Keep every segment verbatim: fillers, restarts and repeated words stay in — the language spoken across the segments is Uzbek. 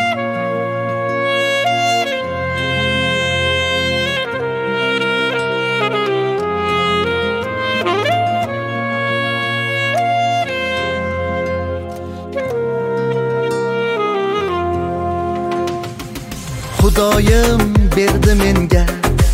Xudoyim berdi menga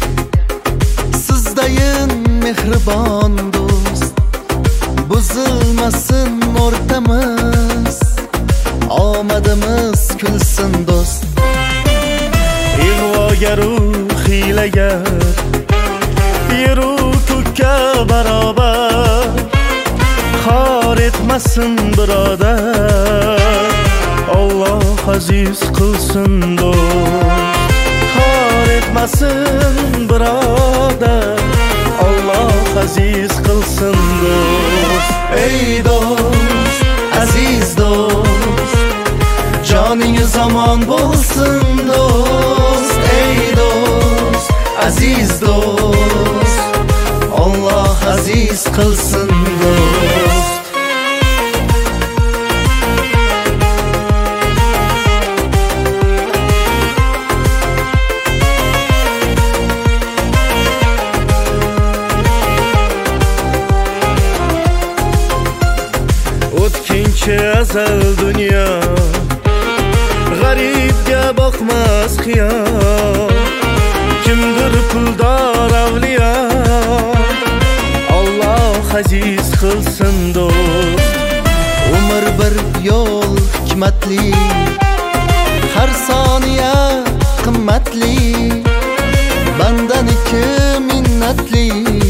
sizdayin mehribon do'st, buzilmasin o'rtamiz, omadimiz kulsin do'st. Ig'vogaru hiylagar yeru ko'kka barobar, xor etmasin birodar, Alloh aziz qilsin do'st. Xor etmasin birodar, Alloh aziz qilsin do'st. Ey do'st, aziz do'st, joningiz omon bo'lsin do'st. Ey do'st, aziz do'st, Alloh aziz qilsin do'st. O'tkinchi azal dunyo, g'aribga boqmas xiyol, kimdir puldor avliyo, Alloh aziz qilsin do'st. Umr bir yo'l hikmatli, har soniya qimmatli, bandaniki minnatli,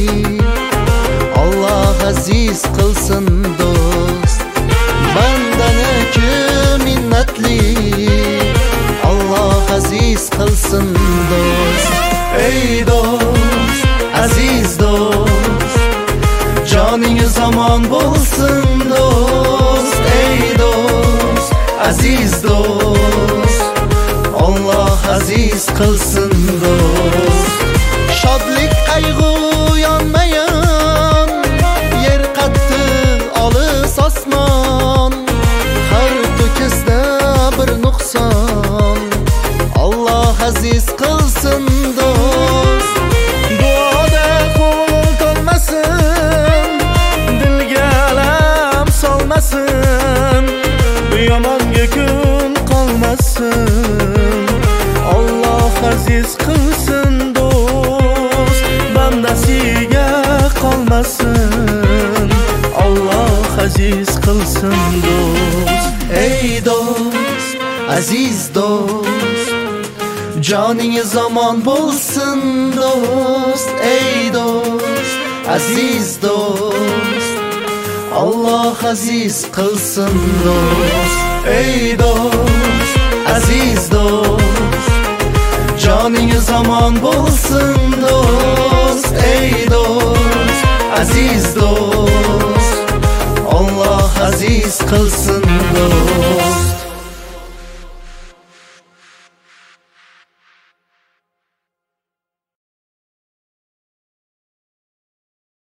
Alloh aziz qilsin do'st. Bandaniki minnatli, Alloh aziz qilsin do'st. Ey do'st, aziz do'st, joningiz omon bo'lsin do'st. Ey do'st, aziz do'st, Alloh aziz qilsin do'st. Shodlik qayg'u yonmayan, yer qattiq olis osmon, har to'kisda bir nuqson, Alloh aziz qilsin do'st. Duoda qo'l to'lmasin, dilga alam solmasin, yomonga kun qolmasin, Alloh aziz qilsin do'st. Bandasiga qolmasin, Alloh aziz qilsin do'st. Ey do'st, aziz do'st, joningiz omon bo'lsin do'st. Ey do'st, aziz do'st, Alloh aziz qilsin do'st. Ey do'st, aziz do'st, joningiz omon bo'lsin do'st. Ey do'st, aziz do'st, Alloh aziz qilsin do'st.